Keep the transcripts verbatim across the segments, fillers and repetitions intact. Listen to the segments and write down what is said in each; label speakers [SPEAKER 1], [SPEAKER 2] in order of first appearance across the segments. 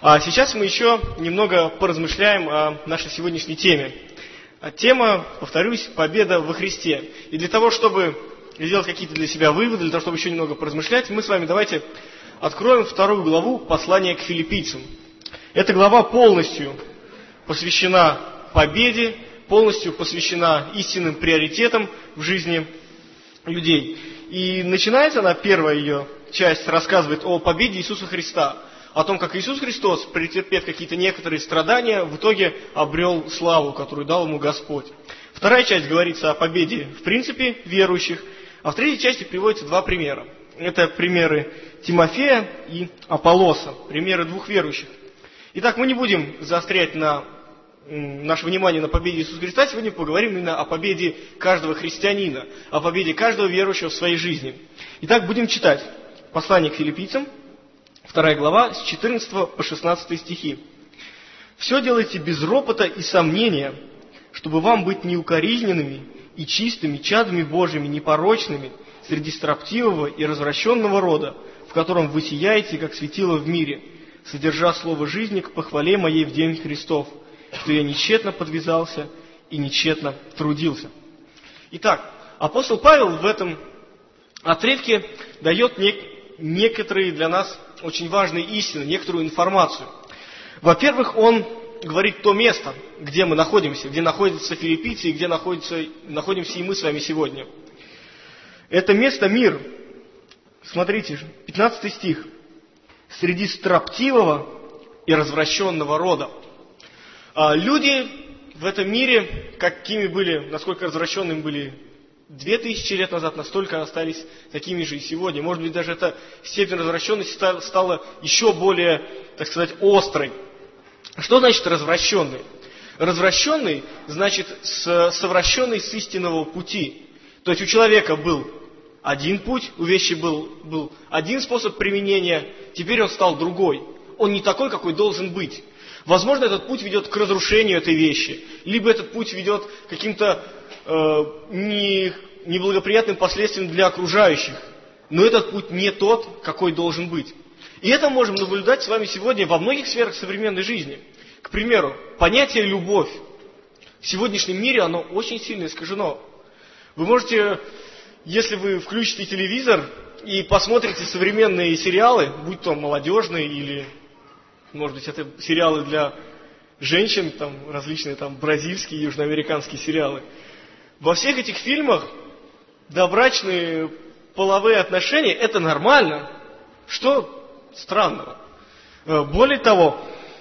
[SPEAKER 1] А сейчас мы еще немного поразмышляем о нашей сегодняшней теме. Тема, повторюсь, победа во Христе. И для того, чтобы сделать какие-то для себя выводы, для того, чтобы еще немного поразмышлять, мы с вами давайте откроем вторую главу послания к филиппийцам. Эта глава полностью посвящена победе, полностью посвящена истинным приоритетам в жизни людей. И начинается она, первая ее часть, рассказывает о победе Иисуса Христа, о том, как Иисус Христос, претерпев какие-то некоторые страдания, в итоге обрел славу, которую дал ему Господь. Вторая часть говорится о победе в принципе верующих, а в третьей части приводятся два примера. Это примеры Тимофея и Аполлоса, примеры двух верующих. Итак, мы не будем заострять на наше внимание на победе Иисуса Христа, сегодня поговорим именно о победе каждого христианина, о победе каждого верующего в своей жизни. Итак, будем читать послание к филиппийцам, вторая глава, с четырнадцатого по шестнадцатый стихи. «Все делайте без ропота и сомнения, чтобы вам быть неукоризненными и чистыми, чадами Божьими, непорочными, среди строптивого и развращенного рода, в котором вы сияете, как светило в мире, содержа слово жизни к похвале моей в день Христов, что я нечетно подвязался и нечетно трудился». Итак, апостол Павел в этом отрывке дает нек- некоторые для нас очень важные истины, некоторую информацию. Во-первых, он говорит то место, где мы находимся, где находятся филиппийцы и где находится, находимся и мы с вами сегодня. Это место мир. Смотрите, пятнадцатый стих. «Среди строптивого и развращенного рода». А люди в этом мире, какими были, насколько развращенными были две тысячи лет назад, настолько остались такими же и сегодня. Может быть, даже эта степень развращенности стала еще более, так сказать, острой. Что значит развращенный? Развращенный значит совращенный с истинного пути. То есть у человека был один путь, у вещи был, был один способ применения, теперь он стал другой. Он не такой, какой должен быть. Возможно, этот путь ведет к разрушению этой вещи, либо этот путь ведет к каким-то э, не, неблагоприятным последствиям для окружающих. Но этот путь не тот, какой должен быть. И это можем наблюдать с вами сегодня во многих сферах современной жизни. К примеру, понятие «любовь». В сегодняшнем мире оно очень сильно искажено. Вы можете, если вы включите телевизор и посмотрите современные сериалы, будь то молодежные или, может быть, это сериалы для женщин, там, различные там, бразильские, южноамериканские сериалы. Во всех этих фильмах добрачные половые отношения – это нормально. Что странного? Более того,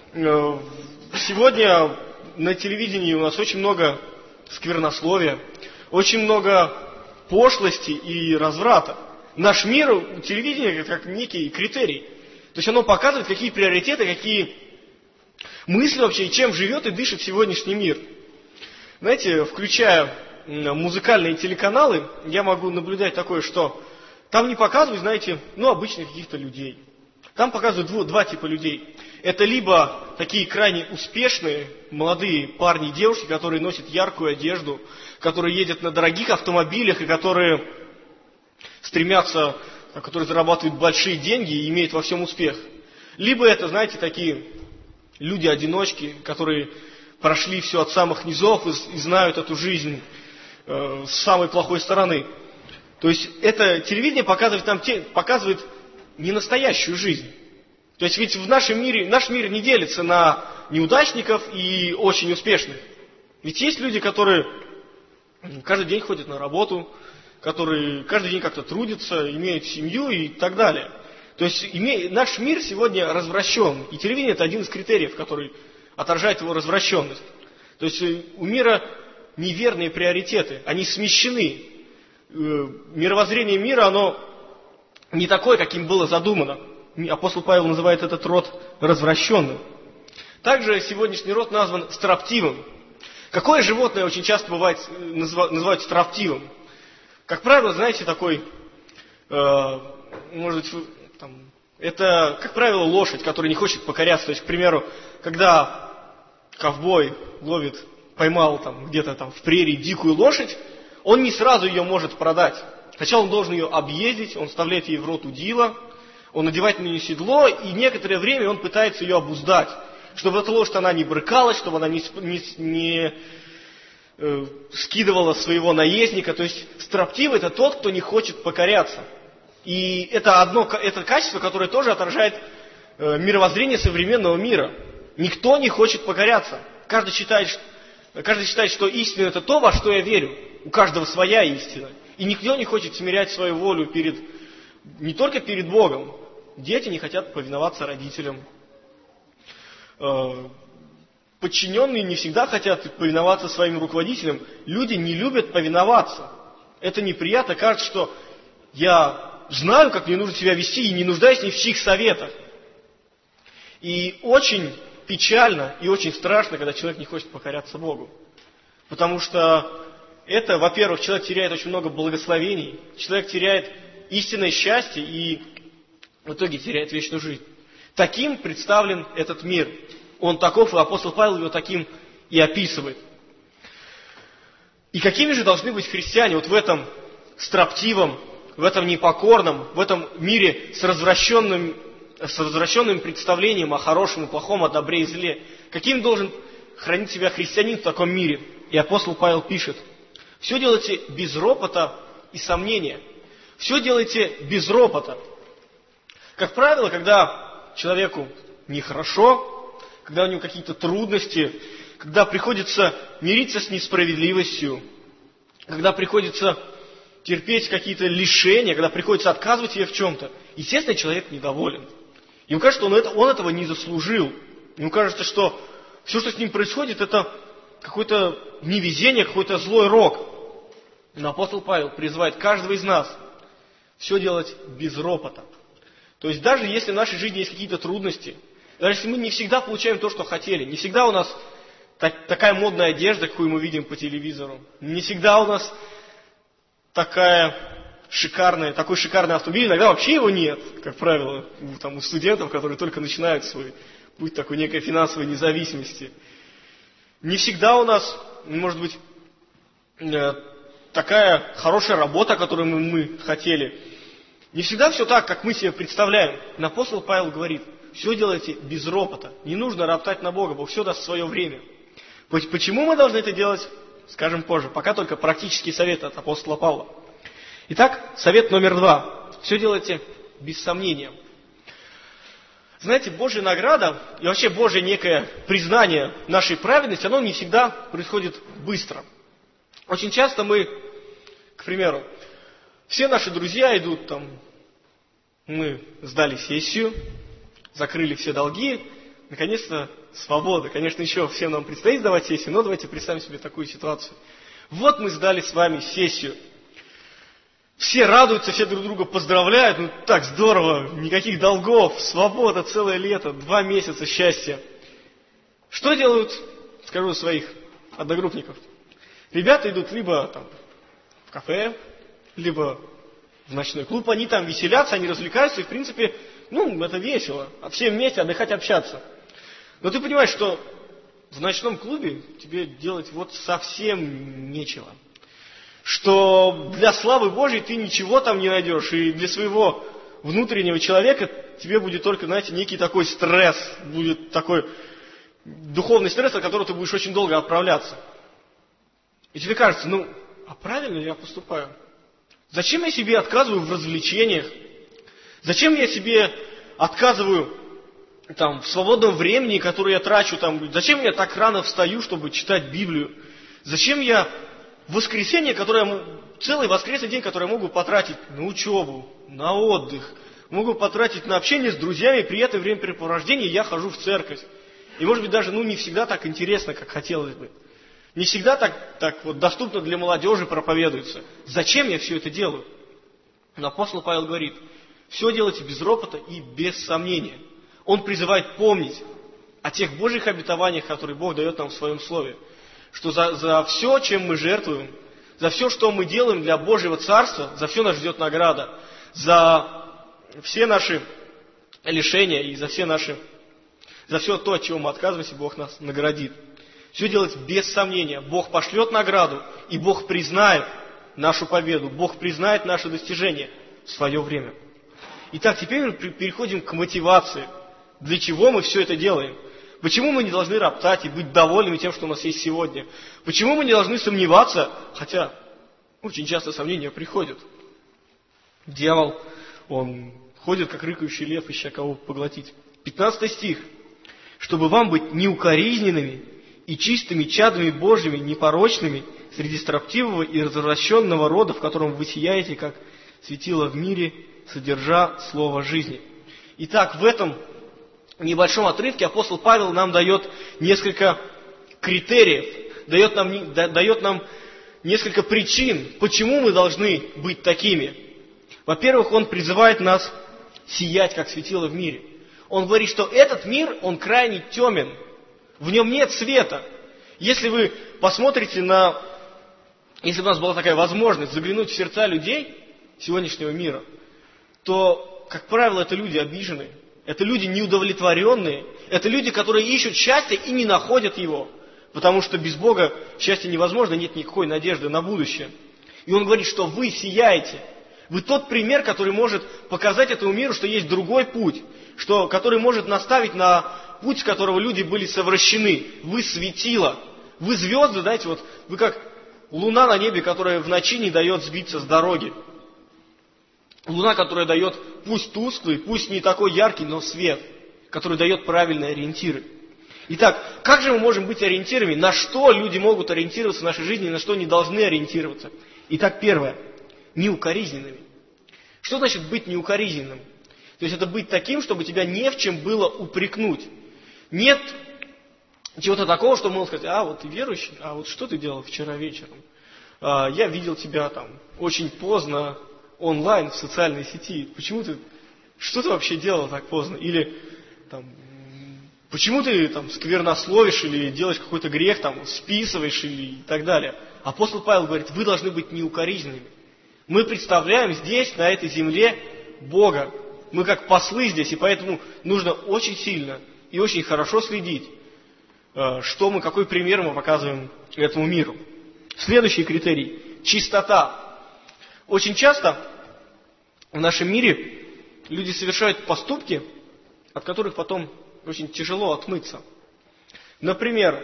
[SPEAKER 1] сегодня на телевидении у нас очень много сквернословия, очень много пошлости и разврата. Наш мир, телевидение, как некий критерий. То есть оно показывает, какие приоритеты, какие мысли вообще, и чем живет и дышит сегодняшний мир. Знаете, включая музыкальные телеканалы, я могу наблюдать такое, что там не показывают, знаете, ну, обычных каких-то людей. Там показывают дво, два типа людей. Это либо такие крайне успешные молодые парни и девушки, которые носят яркую одежду, которые ездят на дорогих автомобилях и которые стремятся, которые зарабатывают большие деньги и имеют во всем успех. Либо это, знаете, такие люди-одиночки, которые прошли все от самых низов и, и знают эту жизнь э, с самой плохой стороны. То есть это телевидение показывает нам те, показывает не настоящую жизнь. То есть ведь в нашем мире, наш мир не делится на неудачников и очень успешных. Ведь есть люди, которые каждый день ходят на работу, которые каждый день как-то трудятся, имеют семью и так далее. То есть име, наш мир сегодня развращен. И телевидение – это один из критериев, который отражает его развращенность. То есть у мира неверные приоритеты, они смещены. Мировоззрение мира, оно не такое, каким было задумано. Апостол Павел называет этот род развращенным. Также сегодняшний род назван строптивым. Какое животное очень часто бывает, называют строптивым? Как правило, знаете, такой, э, может быть, там, это, как правило, лошадь, которая не хочет покоряться. То есть, к примеру, когда ковбой ловит, поймал там, где-то там в прерии дикую лошадь, он не сразу ее может продать. Сначала он должен ее объездить, он вставляет ей в рот удила, Он надевает на нее седло, и некоторое время он пытается ее обуздать, чтобы эта лошадь она не брыкалась, чтобы она не, не, не э, скидывала своего наездника. То есть строптивый – это тот, кто не хочет покоряться. И это одно это качество, которое тоже отражает э, мировоззрение современного мира. Никто не хочет покоряться. Каждый считает, каждый считает, что истина – это то, во что я верю. У каждого своя истина. И никто не хочет смирять свою волю перед, не только перед Богом. Дети не хотят повиноваться родителям. Подчиненные не всегда хотят повиноваться своим руководителям. Люди не любят повиноваться. Это неприятно. Кажется, что я знаю, как мне нужно себя вести, и не нуждаюсь ни в чьих советах. И очень печально и очень страшно, когда человек не хочет покоряться Богу. Потому что это, во-первых, человек теряет очень много благословений, человек теряет истинное счастье и в итоге теряет вечную жизнь. Таким представлен этот мир. Он таков, и апостол Павел его таким и описывает. И какими же должны быть христиане вот в этом строптивом, в этом непокорном, в этом мире с развращенным, с развращенным представлением о хорошем и плохом, о добре и зле? Каким должен хранить себя христианин в таком мире? И апостол Павел пишет: все делайте без ропота и сомнения. Все делайте без ропота. Как правило, когда человеку нехорошо, когда у него какие-то трудности, когда приходится мириться с несправедливостью, когда приходится терпеть какие-то лишения, когда приходится отказывать себе в чем-то, естественно, человек недоволен. Ему кажется, что он, это, он этого не заслужил. Ему кажется, что все, что с ним происходит, это какое-то невезение, какой-то злой рок. Но апостол Павел призывает каждого из нас все делать без ропота. То есть даже если в нашей жизни есть какие-то трудности, даже если мы не всегда получаем то, что хотели, не всегда у нас так, такая модная одежда, какую мы видим по телевизору, не всегда у нас такая шикарная, такой шикарный автомобиль, иногда вообще его нет, как правило, у, там, у студентов, которые только начинают свой путь такой некой финансовой независимости. Не всегда у нас, может быть, такая хорошая работа, которую мы, мы хотели. Не всегда все так, как мы себе представляем. Но апостол Павел говорит: все делайте без ропота. Не нужно роптать на Бога, Бог все даст в свое время. Почему мы должны это делать, скажем позже. Пока только практический совет от апостола Павла. Итак, совет номер два. Все делайте без сомнения. Знаете, Божья награда и вообще Божье некое признание нашей праведности, оно не всегда происходит быстро. Очень часто мы, к примеру, все наши друзья идут там, мы сдали сессию, закрыли все долги, наконец-то свобода. Конечно, еще всем нам предстоит сдавать сессию, но давайте представим себе такую ситуацию. Вот мы сдали с вами сессию. Все радуются, все друг друга поздравляют, ну так здорово, никаких долгов, свобода, целое лето, два месяца счастья. Что делают, скажу, своих одногруппников? Ребята идут либо там в кафе, либо в ночной клуб, они там веселятся, они развлекаются, и в принципе, ну, это весело, все вместе отдыхать, общаться. Но ты понимаешь, что в ночном клубе тебе делать вот совсем нечего. Что для славы Божьей ты ничего там не найдешь, и для своего внутреннего человека тебе будет только, знаете, некий такой стресс, будет такой духовный стресс, от которого ты будешь очень долго отправляться. И тебе кажется, ну, а правильно ли я поступаю? Зачем я себе отказываю в развлечениях? Зачем я себе отказываю там, в свободном времени, которое я трачу? Там, зачем я так рано встаю, чтобы читать Библию? Зачем я в воскресенье, которое, целый воскресный день, который я могу потратить на учебу, на отдых, могу потратить на общение с друзьями, приятное времяпрепровождение, я хожу в церковь. И может быть даже ну, не всегда так интересно, как хотелось бы. Не всегда так, так вот доступно для молодежи проповедуется. Зачем я все это делаю? Но апостол Павел говорит: все делайте без ропота и без сомнения. Он призывает помнить о тех Божьих обетованиях, которые Бог дает нам в Своем Слове. Что за, за все, чем мы жертвуем, за все, что мы делаем для Божьего Царства, за все нас ждет награда. За все наши лишения и за все наши, за все то, от чего мы отказываемся, Бог нас наградит. Все делать без сомнения. Бог пошлет награду, и Бог признает нашу победу, Бог признает наши достижения в свое время. Итак, теперь мы переходим к мотивации. Для чего мы все это делаем? Почему мы не должны роптать и быть довольными тем, что у нас есть сегодня? Почему мы не должны сомневаться, хотя очень часто сомнения приходят? Дьявол, он ходит, как рыкающий лев, ища кого поглотить. пятнадцатый стих. «Чтобы вам быть неукоризненными и чистыми чадами Божьими, непорочными, среди строптивого и развращенного рода, в котором вы сияете, как светило в мире, содержа слово жизни». Итак, в этом небольшом отрывке апостол Павел нам дает несколько критериев, дает нам, дает нам несколько причин, почему мы должны быть такими. Во-первых, он призывает нас сиять, как светило в мире. Он говорит, что этот мир, он крайне темен, в нем нет света. Если вы посмотрите на, если бы у нас была такая возможность заглянуть в сердца людей сегодняшнего мира, то, как правило, это люди обиженные, это люди неудовлетворенные, это люди, которые ищут счастье и не находят его, потому что без Бога счастье невозможно, нет никакой надежды на будущее. И он говорит, что вы сияете. Вы тот пример, который может показать этому миру, что есть другой путь, что, который может наставить на путь, с которого люди были совращены. Вы светило, вы звезды, знаете, вот вы как луна на небе, которая в ночи не дает сбиться с дороги. Луна, которая дает, пусть тусклый, пусть не такой яркий, но свет, который дает правильные ориентиры. Итак, как же мы можем быть ориентирами? На что люди могут ориентироваться в нашей жизни, на что не должны ориентироваться? Итак, первое. Неукоризненными. Что значит быть неукоризненным? То есть это быть таким, чтобы тебя не в чем было упрекнуть. Нет чего-то такого, что можно сказать, а вот ты верующий, а вот что ты делал вчера вечером? А, я видел тебя там очень поздно онлайн в социальной сети. Почему ты, что ты вообще делал так поздно? Или там, почему ты там сквернословишь или делаешь какой-то грех, там, списываешь или и так далее? Апостол Павел говорит, вы должны быть неукоризненными. Мы представляем здесь, на этой земле, Бога. Мы как послы здесь, и поэтому нужно очень сильно и очень хорошо следить, что мы, какой пример мы показываем этому миру. Следующий критерий – чистота. Очень часто в нашем мире люди совершают поступки, от которых потом очень тяжело отмыться. Например,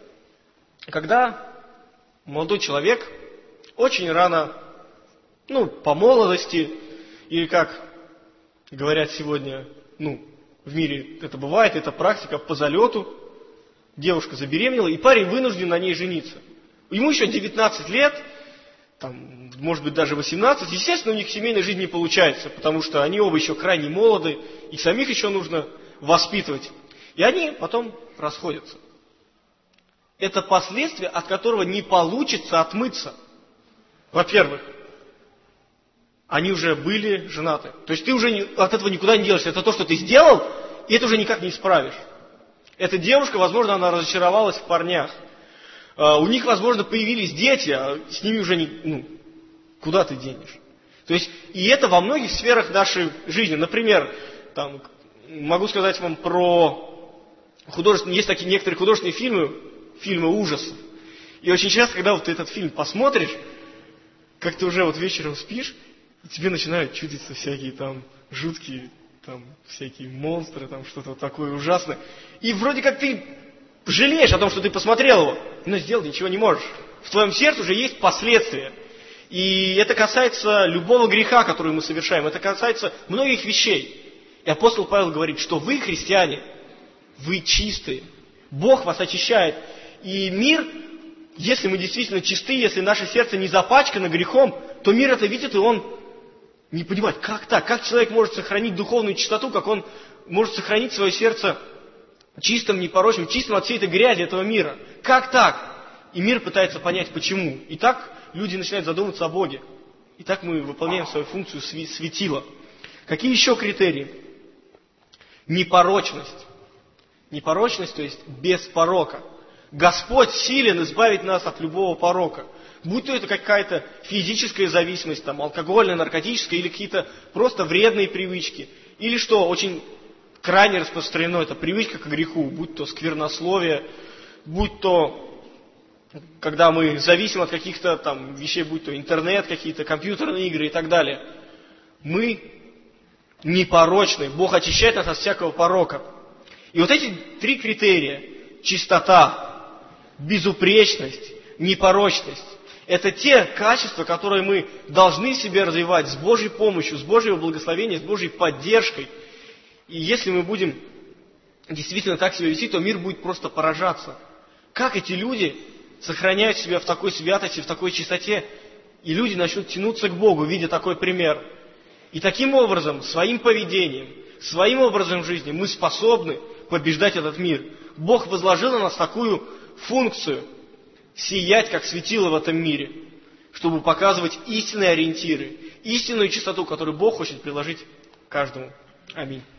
[SPEAKER 1] когда молодой человек очень рано, ну, по молодости, или как говорят сегодня, ну, в мире это бывает, это практика по залету, девушка забеременела, и парень вынужден на ней жениться. Ему еще девятнадцать лет, там, может быть, даже восемнадцать, естественно, у них семейная жизнь не получается, потому что они оба еще крайне молоды, их самих еще нужно воспитывать. И они потом расходятся. Это последствие, от которого не получится отмыться. Во-первых, они уже были женаты. То есть ты уже не, от этого никуда не делаешься. Это то, что ты сделал, и это уже никак не исправишь. Эта девушка, возможно, она разочаровалась в парнях. Uh, у них, возможно, появились дети, а с ними уже не, ну, куда ты денешь? То есть, и это во многих сферах нашей жизни. Например, там, могу сказать вам про художественные, есть такие некоторые художественные фильмы, фильмы ужасов. И очень часто, когда вот ты этот фильм посмотришь, как ты уже вот вечером спишь, и тебе начинают чудиться всякие там жуткие, там, всякие монстры, там, что-то вот такое ужасное. И вроде как ты жалеешь о том, что ты посмотрел его, но сделать ничего не можешь. В твоем сердце уже есть последствия. И это касается любого греха, который мы совершаем. Это касается многих вещей. И апостол Павел говорит, что вы, христиане, вы чистые. Бог вас очищает. И мир, если мы действительно чисты, если наше сердце не запачкано грехом, то мир это видит, и он не понимает, как так? Как человек может сохранить духовную чистоту, как он может сохранить свое сердце чистым, непорочным, чистым от всей этой грязи этого мира. Как так? И мир пытается понять, почему. И так люди начинают задумываться о Боге. И так мы выполняем свою функцию светила. Какие еще критерии? Непорочность. Непорочность, то есть без порока. Господь силен избавить нас от любого порока. Будь то это какая-то физическая зависимость, там, алкогольная, наркотическая, или какие-то просто вредные привычки. Или что, очень крайне распространено, это привычка к греху, будь то сквернословие, будь то, когда мы зависим от каких-то там вещей, будь то интернет, какие-то компьютерные игры и так далее. Мы непорочны. Бог очищает нас от всякого порока. И вот эти три критерия – чистота, безупречность, непорочность – это те качества, которые мы должны в себе развивать с Божьей помощью, с Божьего благословения, с Божьей поддержкой. И если мы будем действительно так себя вести, то мир будет просто поражаться. Как эти люди сохраняют себя в такой святости, в такой чистоте, и люди начнут тянуться к Богу, видя такой пример. И таким образом, своим поведением, своим образом жизни мы способны побеждать этот мир. Бог возложил на нас такую функцию – сиять, как светило в этом мире, чтобы показывать истинные ориентиры, истинную чистоту, которую Бог хочет приложить каждому. Аминь.